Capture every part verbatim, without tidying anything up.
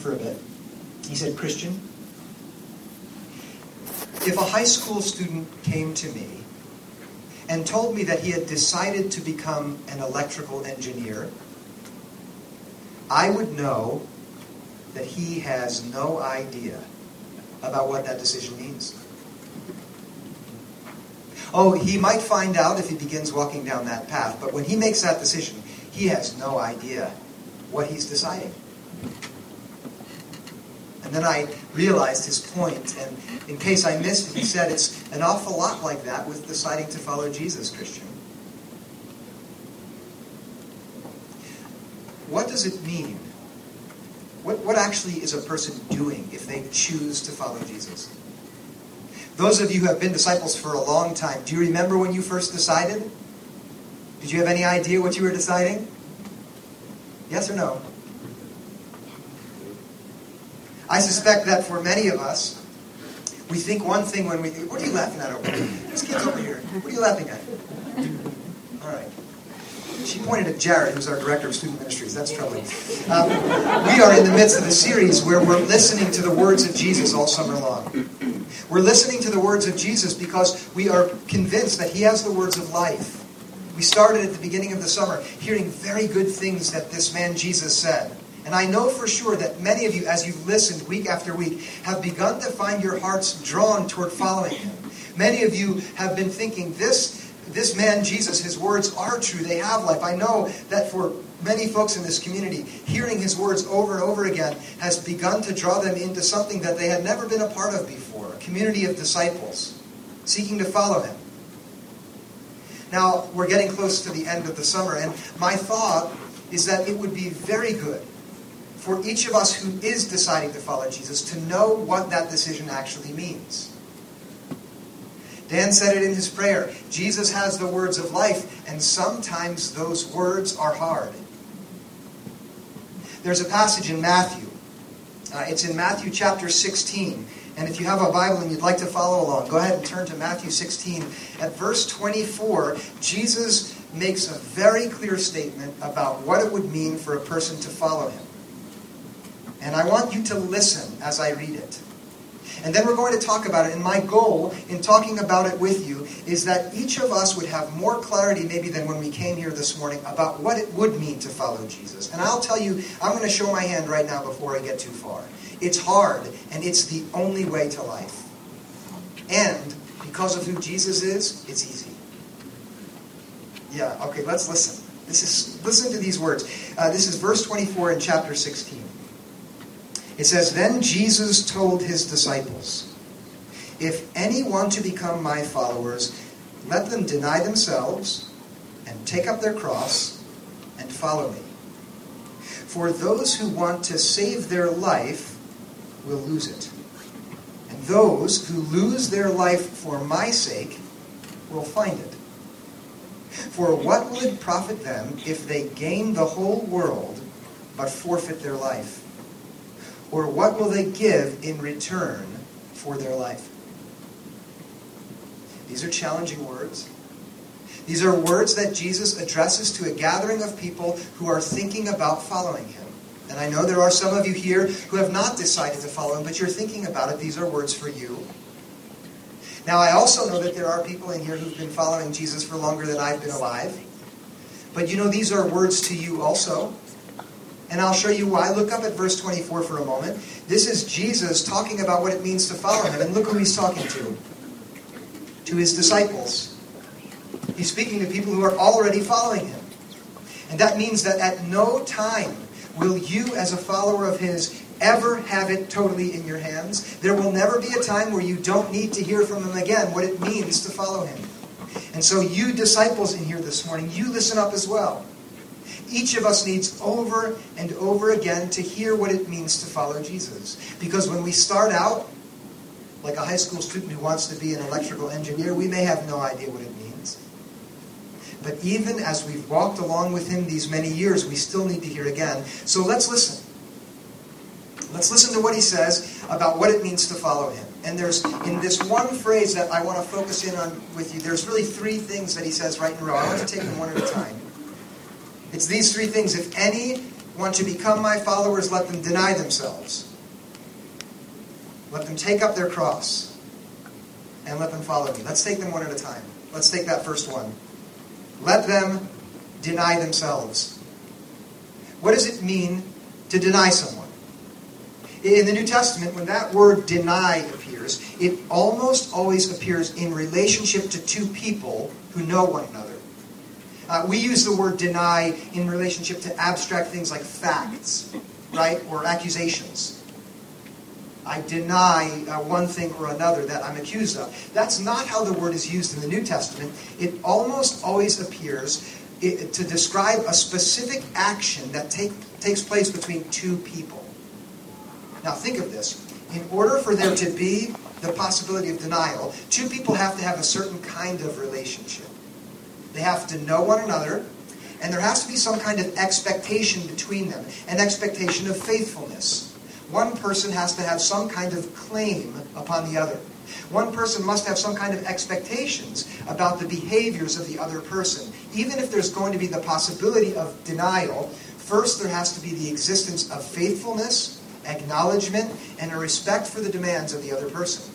for a bit. He said, Christian, if a high school student came to me and told me that he had decided to become an electrical engineer, I would know that he has no idea about what that decision means. Oh, he might find out if he begins walking down that path, but when he makes that decision, he has no idea what he's deciding. And then I realized his point, and in case I missed it, he said it's an awful lot like that with deciding to follow Jesus, Christian. What does it mean? What, what actually is a person doing if they choose to follow Jesus? Those of you who have been disciples for a long time, do you remember when you first decided? Did you have any idea what you were deciding? Yes or no? I suspect that for many of us, we think one thing when we think, what are you laughing at over there? This kid's over here. What are you laughing at? All right. She pointed at Jared, who's our director of student ministries. That's troubling. Um, we are in the midst of a series where we're listening to the words of Jesus all summer long. We're listening to the words of Jesus because we are convinced that he has the words of life. We started at the beginning of the summer hearing very good things that this man Jesus said. And I know for sure that many of you, as you've listened week after week, have begun to find your hearts drawn toward following him. Many of you have been thinking, this, this man Jesus, his words are true, they have life. I know that for many folks in this community, hearing his words over and over again has begun to draw them into something that they had never been a part of before, a community of disciples seeking to follow him. Now, we're getting close to the end of the summer, and my thought is that it would be very good for each of us who is deciding to follow Jesus to know what that decision actually means. Dan said it in his prayer. Jesus has the words of life, and sometimes those words are hard. There's a passage in Matthew. Uh, it's in Matthew chapter sixteen. And if you have a Bible and you'd like to follow along, go ahead and turn to Matthew sixteen. At verse twenty-four, Jesus makes a very clear statement about what it would mean for a person to follow him. And I want you to listen as I read it. And then we're going to talk about it. And my goal in talking about it with you is that each of us would have more clarity maybe than when we came here this morning about what it would mean to follow Jesus. And I'll tell you, I'm going to show my hand right now before I get too far. It's hard, and it's the only way to life. And because of who Jesus is, it's easy. Yeah, okay, let's listen. This is listen to these words. Uh, this is verse twenty-four in chapter sixteen. It says, "Then Jesus told his disciples, 'If any want to become my followers, let them deny themselves and take up their cross and follow me. For those who want to save their life will lose it. And those who lose their life for my sake will find it. For what will it profit them if they gain the whole world but forfeit their life? Or what will they give in return for their life?'" These are challenging words. These are words that Jesus addresses to a gathering of people who are thinking about following him. And I know there are some of you here who have not decided to follow him, but you're thinking about it. These are words for you. Now, I also know that there are people in here who've been following Jesus for longer than I've been alive. But you know, these are words to you also. And I'll show you why. Look up at verse twenty-four for a moment. This is Jesus talking about what it means to follow him. And look who he's talking to. To his disciples. He's speaking to people who are already following him. And that means that at no time will you, as a follower of his, ever have it totally in your hands. There will never be a time where you don't need to hear from him again what it means to follow him. And so you disciples in here this morning, you listen up as well. Each of us needs over and over again to hear what it means to follow Jesus. Because when we start out, like a high school student who wants to be an electrical engineer, we may have no idea what it means. But even as we've walked along with him these many years, we still need to hear again. So let's listen. Let's listen to what he says about what it means to follow him. And there's, in this one phrase that I want to focus in on with you, there's really three things that he says right in a row. I want to take them one at a time. It's these three things. If any want to become my followers, let them deny themselves. Let them take up their cross and let them follow me. Let's take them one at a time. Let's take that first one. Let them deny themselves. What does it mean to deny someone? In the New Testament, when that word deny appears, it almost always appears in relationship to two people who know one another. Uh, we use the word deny in relationship to abstract things like facts, right? Or accusations. I deny uh, one thing or another that I'm accused of. That's not how the word is used in the New Testament. It almost always appears it, to describe a specific action that take, takes place between two people. Now think of this. In order for there to be the possibility of denial, two people have to have a certain kind of relationship. They have to know one another, and there has to be some kind of expectation between them, an expectation of faithfulness. One person has to have some kind of claim upon the other. One person must have some kind of expectations about the behaviors of the other person. Even if there's going to be the possibility of denial, first there has to be the existence of faithfulness, acknowledgement, and a respect for the demands of the other person.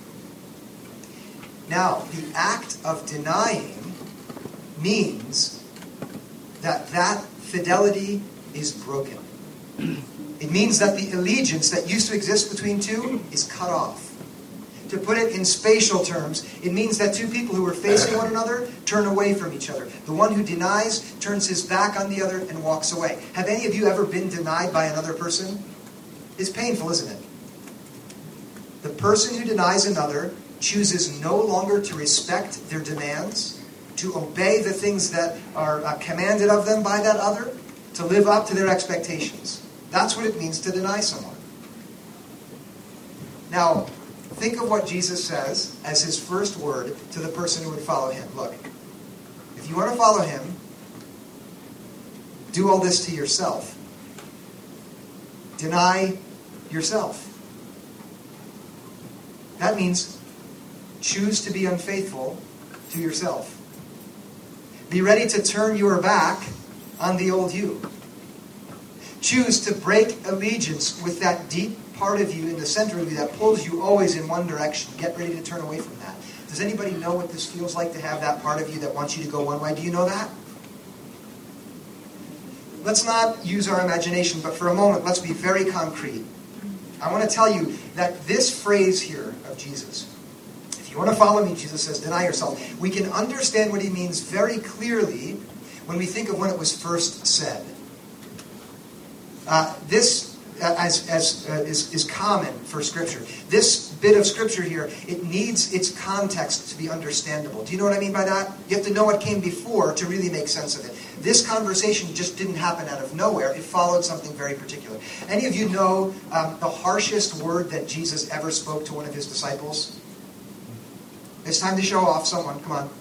Now, the act of denying means that that fidelity is broken. It means that the allegiance that used to exist between two is cut off. To put it in spatial terms, it means that two people who are facing one another turn away from each other. The one who denies turns his back on the other and walks away. Have any of you ever been denied by another person? It's painful, isn't it? The person who denies another chooses no longer to respect their demands, to obey the things that are uh, commanded of them by that other, to live up to their expectations. That's what it means to deny someone. Now, think of what Jesus says as his first word to the person who would follow him. Look, if you want to follow him, do all this to yourself. Deny yourself. That means choose to be unfaithful to yourself. Be ready to turn your back on the old you. Choose to break allegiance with that deep part of you in the center of you that pulls you always in one direction. Get ready to turn away from that. Does anybody know what this feels like to have that part of you that wants you to go one way? Do you know that? Let's not use our imagination, but for a moment, let's be very concrete. I want to tell you that this phrase here of Jesus, if you want to follow me, Jesus says, deny yourself. We can understand what he means very clearly when we think of when it was first said. Uh, this, uh, as, as uh, is, is common for Scripture. This bit of Scripture here, it needs its context to be understandable. Do you know what I mean by that? You have to know what came before to really make sense of it. This conversation just didn't happen out of nowhere. It followed something very particular. Any of you know um, the harshest word that Jesus ever spoke to one of his disciples? It's time to show off someone. Come on.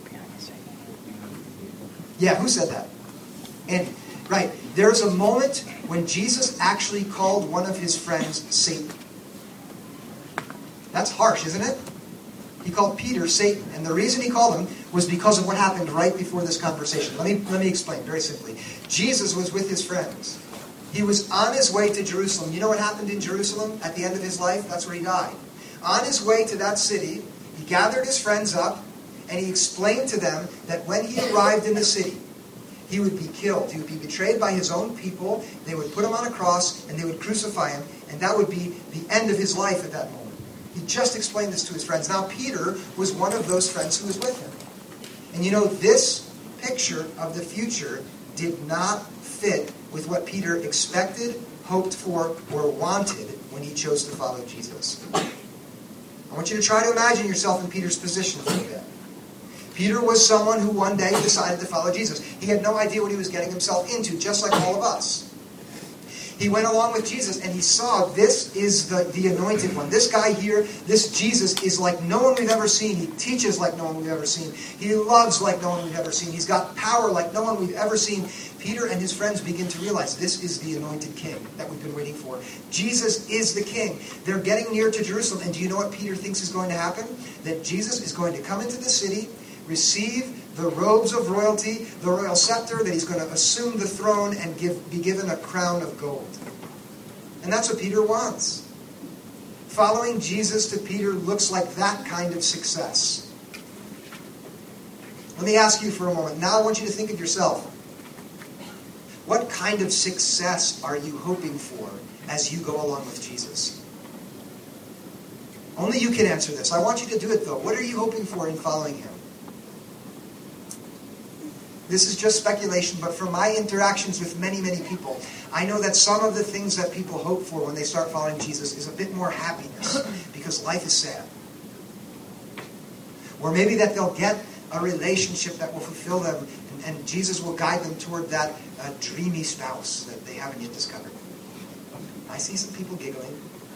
Yeah, who said that? Andy. Right. There's a moment when Jesus actually called one of his friends Satan. That's harsh, isn't it? He called Peter Satan. And the reason he called him was because of what happened right before this conversation. Let me, let me explain very simply. Jesus was with his friends. He was on his way to Jerusalem. You know what happened in Jerusalem at the end of his life? That's where he died. On his way to that city, he gathered his friends up and he explained to them that when he arrived in the city, he would be killed. He would be betrayed by his own people. They would put him on a cross and they would crucify him. And that would be the end of his life at that moment. He just explained this to his friends. Now Peter was one of those friends who was with him. And you know, this picture of the future did not fit with what Peter expected, hoped for, or wanted when he chose to follow Jesus. I want you to try to imagine yourself in Peter's position for a bit. Peter was someone who one day decided to follow Jesus. He had no idea what he was getting himself into, just like all of us. He went along with Jesus and he saw this is the, the anointed one. This guy here, this Jesus, is like no one we've ever seen. He teaches like no one we've ever seen. He loves like no one we've ever seen. He's got power like no one we've ever seen. Peter and his friends begin to realize this is the anointed king that we've been waiting for. Jesus is the king. They're getting near to Jerusalem. And do you know what Peter thinks is going to happen? That Jesus is going to come into the city, receive the robes of royalty, the royal scepter, that he's going to assume the throne and give, be given a crown of gold. And that's what Peter wants. Following Jesus to Peter looks like that kind of success. Let me ask you for a moment. Now I want you to think of yourself. What kind of success are you hoping for as you go along with Jesus? Only you can answer this. I want you to do it though. What are you hoping for in following him? This is just speculation, but from my interactions with many, many people, I know that some of the things that people hope for when they start following Jesus is a bit more happiness, because life is sad. Or maybe that they'll get a relationship that will fulfill them, and, and Jesus will guide them toward that uh, dreamy spouse that they haven't yet discovered. I see some people giggling.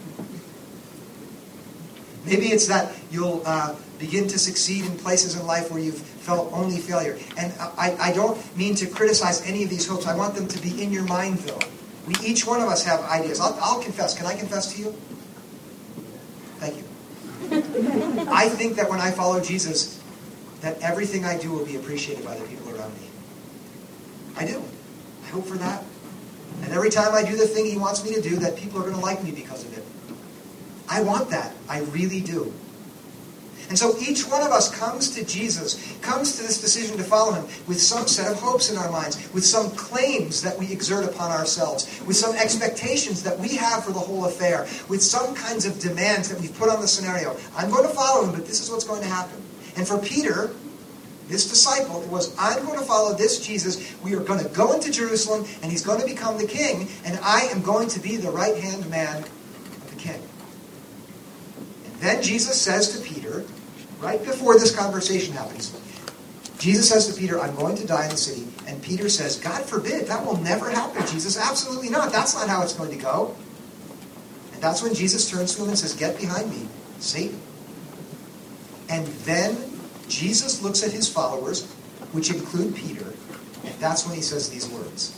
Maybe it's that you'll uh, begin to succeed in places in life where you've felt only failure. And I, I don't mean to criticize any of these hopes. I want them to be in your mind, though. We, each one of us have ideas. I'll, I'll confess. Can I confess to you? Thank you. I think that when I follow Jesus, that everything I do will be appreciated by the people around me. I do. I hope for that. And every time I do the thing he wants me to do, that people are going to like me because of it. I want that. I really do. And so each one of us comes to Jesus, comes to this decision to follow him with some set of hopes in our minds, with some claims that we exert upon ourselves, with some expectations that we have for the whole affair, with some kinds of demands that we've put on the scenario. I'm going to follow him, but this is what's going to happen. And for Peter, this disciple, it was, I'm going to follow this Jesus. We are going to go into Jerusalem, and he's going to become the king, and I am going to be the right-hand man of the king. Then Jesus says to Peter, right before this conversation happens, Jesus says to Peter, I'm going to die in the city. And Peter says, God forbid, that will never happen, Jesus. Absolutely not. That's not how it's going to go. And that's when Jesus turns to him and says, get behind me, Satan. And then Jesus looks at his followers, which include Peter, and that's when he says these words.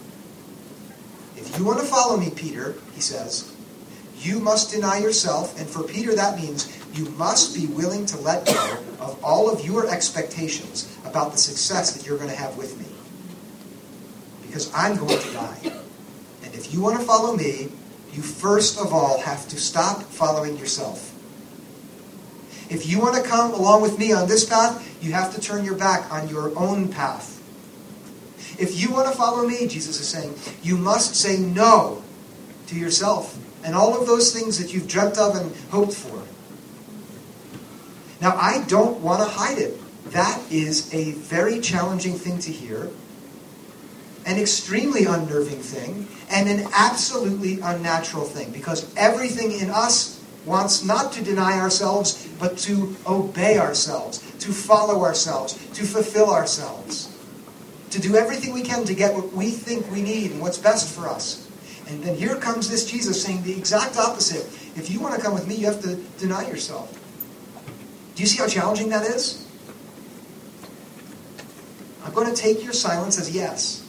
If you want to follow me, Peter, he says, you must deny yourself, and for Peter that means you must be willing to let go of all of your expectations about the success that you're going to have with me. Because I'm going to die. And if you want to follow me, you first of all have to stop following yourself. If you want to come along with me on this path, you have to turn your back on your own path. If you want to follow me, Jesus is saying, you must say no to yourself and all of those things that you've dreamt of and hoped for. Now, I don't want to hide it. That is a very challenging thing to hear, an extremely unnerving thing, and an absolutely unnatural thing, because everything in us wants not to deny ourselves, but to obey ourselves, to follow ourselves, to fulfill ourselves, to do everything we can to get what we think we need and what's best for us. And then here comes this Jesus saying the exact opposite. If you want to come with me, you have to deny yourself. Do you see how challenging that is? I'm going to take your silence as yes.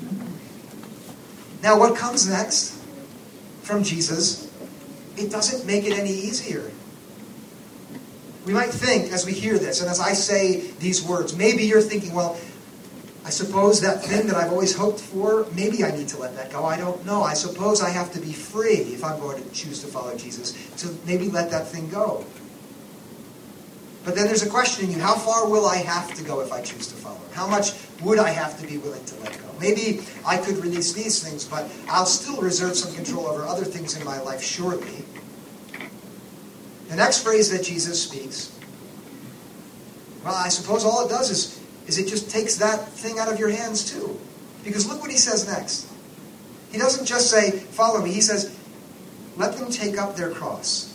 Now, what comes next from Jesus, it doesn't make it any easier. We might think, as we hear this, and as I say these words, maybe you're thinking, well, I suppose that thing that I've always hoped for, maybe I need to let that go. I don't know. I suppose I have to be free if I'm going to choose to follow Jesus, to maybe let that thing go. But then there's a question in you, how far will I have to go if I choose to follow him? How much would I have to be willing to let go? Maybe I could release these things, but I'll still reserve some control over other things in my life, surely. The next phrase that Jesus speaks, well, I suppose all it does is, is it just takes that thing out of your hands too. Because look what he says next. He doesn't just say, follow me. He says, let them take up their cross.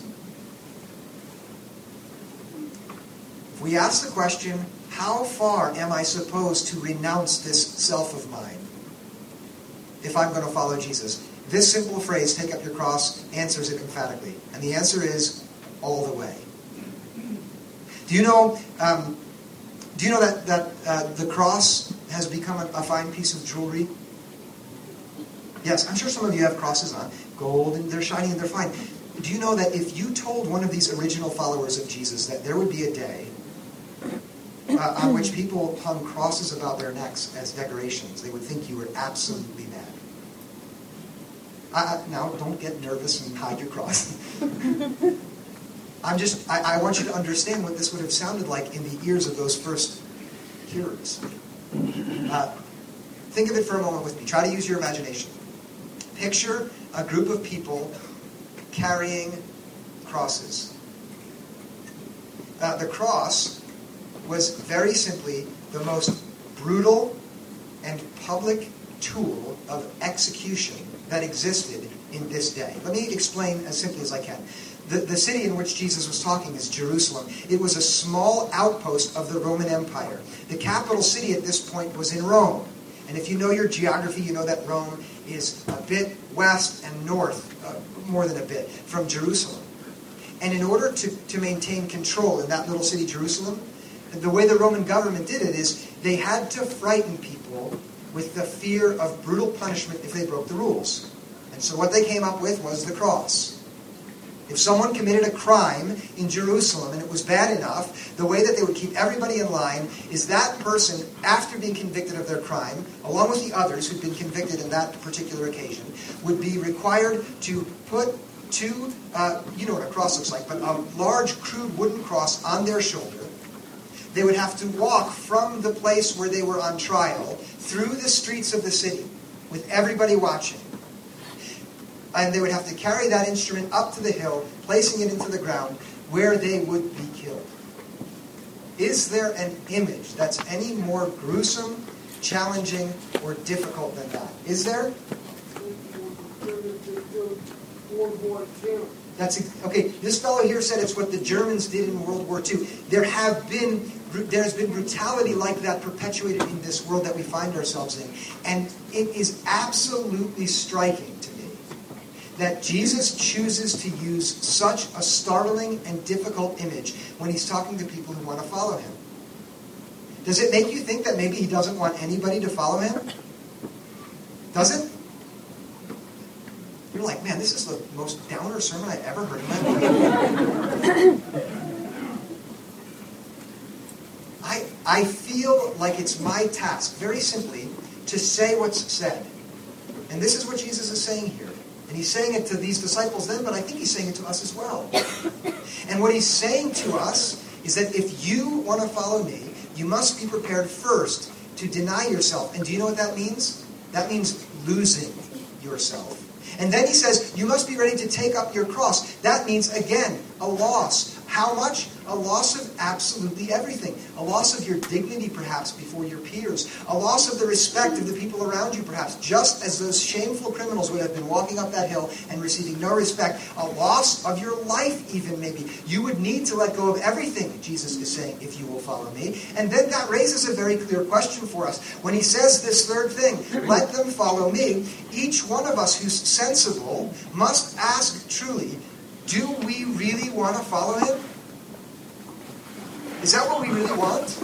If we ask the question, how far am I supposed to renounce this self of mine if I'm going to follow Jesus? This simple phrase, take up your cross, answers it emphatically. And the answer is, all the way. Do you know, um, do you know that, that uh, the cross has become a, a fine piece of jewelry? Yes, I'm sure some of you have crosses on. Gold, and they're shiny and they're fine. Do you know that if you told one of these original followers of Jesus that there would be a day, uh, on which people hung crosses about their necks as decorations, they would think you were absolutely mad. Uh, now, don't get nervous and hide your cross. I'm just, I, I want you to understand what this would have sounded like in the ears of those first hearers. Uh, think of it for a moment with me. Try to use your imagination. Picture a group of people carrying crosses. Uh, the cross was very simply the most brutal and public tool of execution that existed in this day. Let me explain as simply as I can. The, the city in which Jesus was talking is Jerusalem. It was a small outpost of the Roman Empire. The capital city at this point was in Rome. And if you know your geography, you know that Rome is a bit west and north, uh, more than a bit, from Jerusalem. And in order to, to maintain control in that little city, Jerusalem, the way the Roman government did it is they had to frighten people with the fear of brutal punishment if they broke the rules. And so what they came up with was the cross. If someone committed a crime in Jerusalem and it was bad enough, the way that they would keep everybody in line is that person, after being convicted of their crime, along with the others who'd been convicted in that particular occasion, would be required to put two, uh, you know what a cross looks like, but a large crude wooden cross on their shoulder. They would have to walk from the place where they were on trial through the streets of the city with everybody watching. And they would have to carry that instrument up to the hill, placing it into the ground where they would be killed. Is there an image that's any more gruesome, challenging, or difficult than that? Is there? That's okay. This fellow here said it's what the Germans did in World War Two. There have been there has been brutality like that perpetuated in this world that we find ourselves in, and it is absolutely striking to me that Jesus chooses to use such a startling and difficult image when he's talking to people who want to follow him. Does it make you think that maybe he doesn't want anybody to follow him? Does it? You're like, man, this is the most downer sermon I ever heard in my life. I, I feel like it's my task, very simply, to say what's said. And this is what Jesus is saying here. And he's saying it to these disciples then, but I think he's saying it to us as well. And what he's saying to us is that if you want to follow me, you must be prepared first to deny yourself. And do you know what that means? That means losing yourself. And then he says, you must be ready to take up your cross. That means, again, a loss. How much? A loss of absolutely everything. A loss of your dignity, perhaps, before your peers. A loss of the respect of the people around you, perhaps, just as those shameful criminals would have been walking up that hill and receiving no respect. A loss of your life, even, maybe. You would need to let go of everything, Jesus is saying, if you will follow me. And then that raises a very clear question for us. When he says this third thing, let them follow me, each one of us who's sensible must ask truly, do we really want to follow him? Is that what we really want?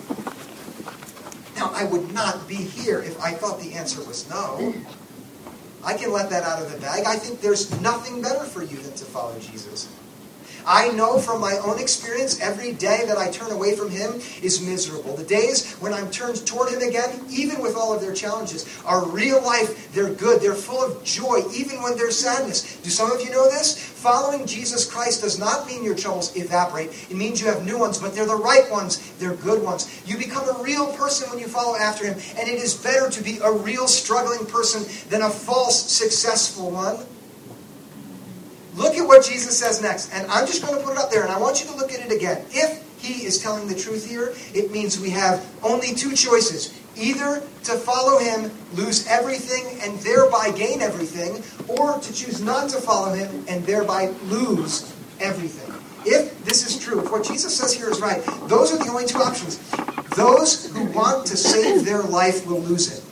Now, I would not be here if I thought the answer was no. I can let that out of the bag. I think there's nothing better for you than to follow Jesus. I know from my own experience, every day that I turn away from him is miserable. The days when I'm turned toward him again, even with all of their challenges, are real life. They're good. They're full of joy, even when there's sadness. Do some of you know this? Following Jesus Christ does not mean your troubles evaporate. It means you have new ones, but they're the right ones. They're good ones. You become a real person when you follow after him, and it is better to be a real struggling person than a false successful one. Look at what Jesus says next, and I'm just going to put it up there, and I want you to look at it again. If he is telling the truth here, it means we have only two choices. Either to follow him, lose everything, and thereby gain everything, or to choose not to follow him and thereby lose everything. If this is true, if what Jesus says here is right, those are the only two options. Those who want to save their life will lose it.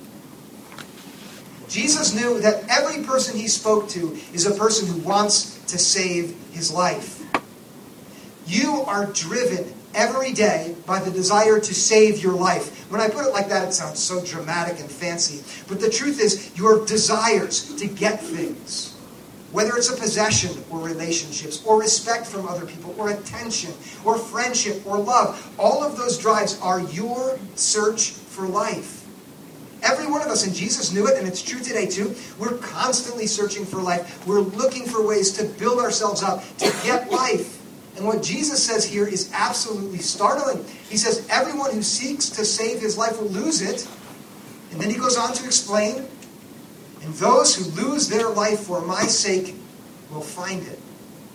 Jesus knew that every person he spoke to is a person who wants to save his life. You are driven every day by the desire to save your life. When I put it like that, it sounds so dramatic and fancy. But the truth is, your desires to get things, Whether it's a possession or relationships or respect from other people or attention or friendship or love, all of those drives are your search for life. Every one of us, and Jesus knew it, and it's true today too, we're constantly searching for life. We're looking for ways to build ourselves up, to get life. And what Jesus says here is absolutely startling. He says, everyone who seeks to save his life will lose it. And then he goes on to explain, and those who lose their life for my sake will find it.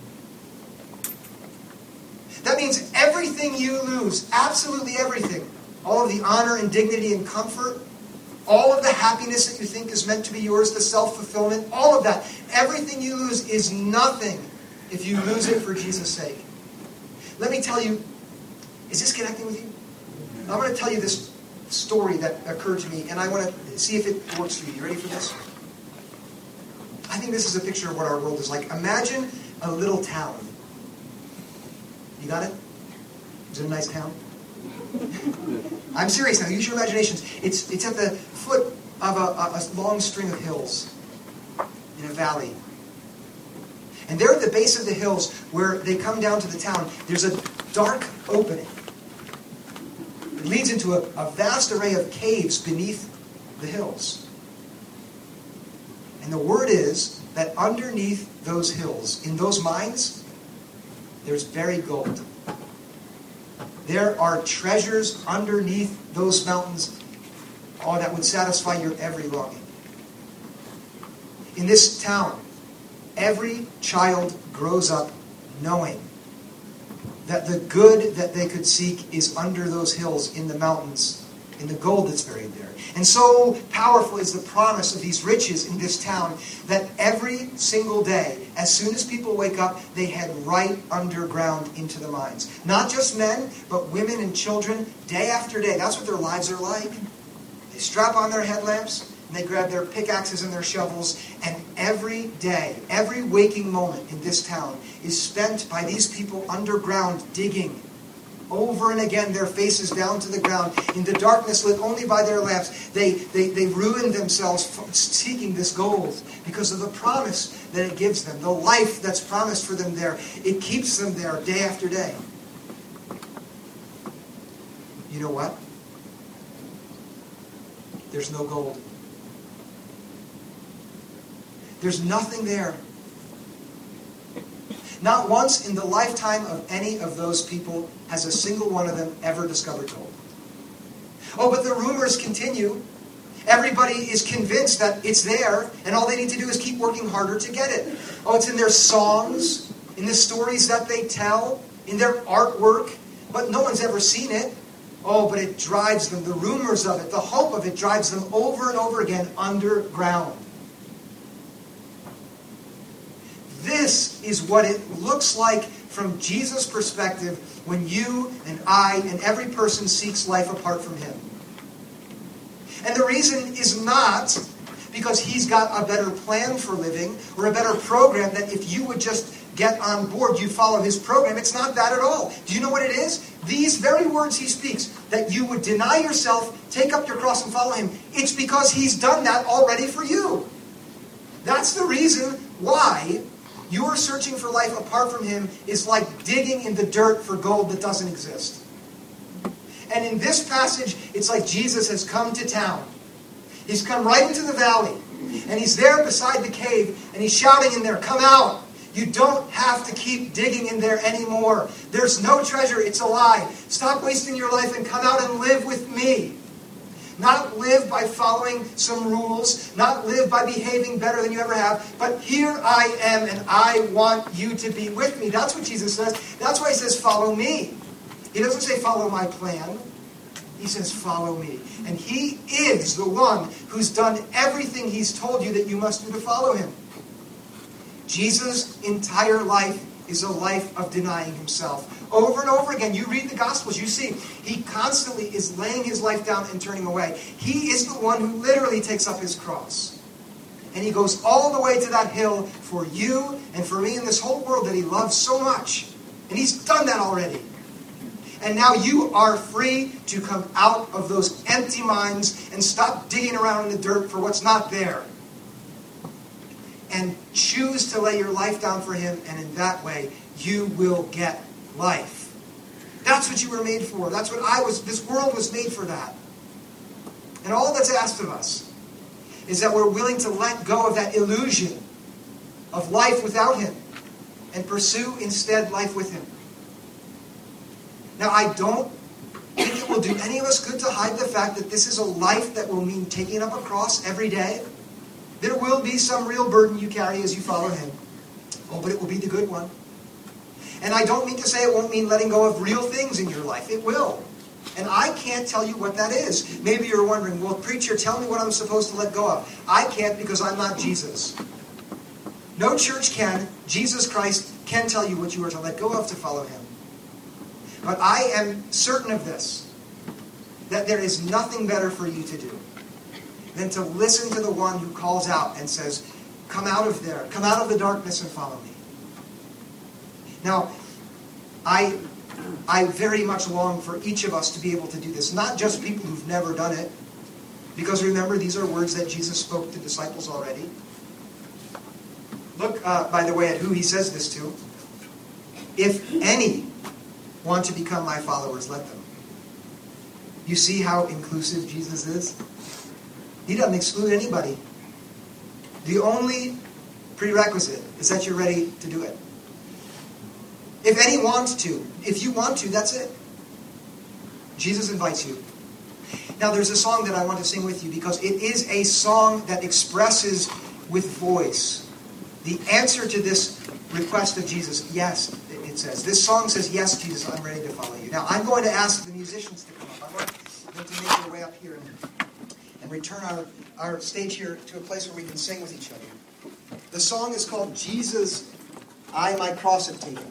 That means everything you lose, absolutely everything, all of the honor and dignity and comfort, all of the happiness that you think is meant to be yours, the self-fulfillment, all of that, everything you lose is nothing if you lose it for Jesus' sake. Let me tell you, is this connecting with you? I'm going to tell you this story that occurred to me, and I want to see if it works for you. You ready for this? I think this is a picture of what our world is like. Imagine a little town. You got it? Is it a nice town? I'm serious now. Use your imaginations. It's it's at the foot of a, a, a long string of hills in a valley. And there at the base of the hills where they come down to the town, there's a dark opening. It leads into a, a vast array of caves beneath the hills. And the word is that underneath those hills, in those mines, there's buried gold. There are treasures underneath those mountains, oh, that would satisfy your every longing. In this town, every child grows up knowing that the good that they could seek is under those hills in the mountains, in the gold that's buried there. And so powerful is the promise of these riches in this town that every single day, as soon as people wake up, they head right underground into the mines. Not just men, but women and children, day after day. That's what their lives are like. They strap on their headlamps, and they grab their pickaxes and their shovels, and every day, every waking moment in this town is spent by these people underground digging. Over and again, their faces down to the ground, in the darkness lit only by their lamps. They, they, they ruin themselves seeking this gold because of the promise that it gives them, the life that's promised for them there. It keeps them there day after day. You know what? There's no gold. There's nothing there. Not once in the lifetime of any of those people has a single one of them ever discovered gold. Oh, but the rumors continue. Everybody is convinced that it's there, and all they need to do is keep working harder to get it. Oh, it's in their songs, in the stories that they tell, in their artwork, but no one's ever seen it. Oh, but it drives them, the rumors of it, the hope of it drives them over and over again underground. This is what it looks like from Jesus' perspective when you and I and every person seeks life apart from Him. And the reason is not because He's got a better plan for living or a better program that if you would just get on board, you'd follow His program. It's not that at all. Do you know what it is? These very words He speaks, that you would deny yourself, take up your cross and follow Him. It's because He's done that already for you. That's the reason why your searching for life apart from Him is like digging in the dirt for gold that doesn't exist. And in this passage, it's like Jesus has come to town. He's come right into the valley. And He's there beside the cave. And He's shouting in there, "Come out. You don't have to keep digging in there anymore. There's no treasure. It's a lie. Stop wasting your life and come out and live with me." Not live by following some rules, not live by behaving better than you ever have, but here I am and I want you to be with me. That's what Jesus says. That's why He says, follow me. He doesn't say follow my plan. He says follow me. And He is the one who's done everything He's told you that you must do to follow Him. Jesus' entire life is a life of denying Himself. Over and over again, you read the Gospels, you see, He constantly is laying His life down and turning away. He is the one who literally takes up His cross. And He goes all the way to that hill for you and for me and this whole world that He loves so much. And He's done that already. And now you are free to come out of those empty minds and stop digging around in the dirt for what's not there. and choose to lay your life down for him, and in that way, you will get life. That's what you were made for. That's what I was, this world was made for that. And all that's asked of us is that we're willing to let go of that illusion of life without him and pursue instead life with him. Now, I don't think it will do any of us good to hide the fact that this is a life that will mean taking up a cross every day. There will be some real burden you carry as you follow him. Oh, but it will be the good one. And I don't mean to say it won't mean letting go of real things in your life. It will. And I can't tell you what that is. Maybe you're wondering, well, preacher, tell me what I'm supposed to let go of. I can't because I'm not Jesus. No church can. Jesus Christ can tell you what you are to let go of to follow him. But I am certain of this, that there is nothing better for you to do than to listen to the one who calls out and says, come out of there, come out of the darkness and follow me. Now, I, I very much long for each of us to be able to do this, not just people who've never done it, because remember, these are words that Jesus spoke to disciples already. Look, uh, by the way, at who he says this to. If any want to become my followers, let them. You see how inclusive Jesus is? He doesn't exclude anybody. The only prerequisite is that you're ready to do it. If any want to, if you want to, that's it. Jesus invites you. Now there's a song that I want to sing with you because it is a song that expresses with voice the answer to this request of Jesus. Yes, it says. This song says, yes, Jesus, I'm ready to follow you. Now I'm going to ask the musicians to come up. I want them to make their way up here and, and return our, our stage here to a place where we can sing with each other. The song is called Jesus, I My Cross Have Taken.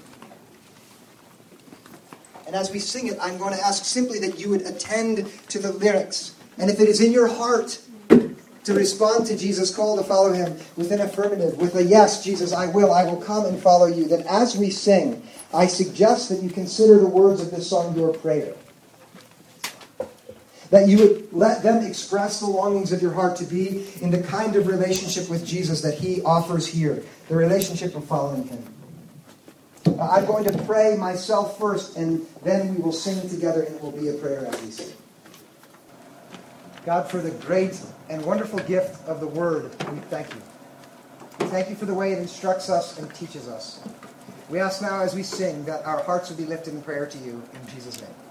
And as we sing it, I'm going to ask simply that you would attend to the lyrics. And if it is in your heart to respond to Jesus' call to follow him with an affirmative, with a yes, Jesus, I will, I will come and follow you, then as we sing, I suggest that you consider the words of this song your prayer. That you would let them express the longings of your heart to be in the kind of relationship with Jesus that he offers here, the relationship of following him. I'm going to pray myself first, and then we will sing together, and it will be a prayer as we sing. God, for the great and wonderful gift of the Word, we thank you. We thank you for the way it instructs us and teaches us. We ask now as we sing that our hearts would be lifted in prayer to you, in Jesus' name.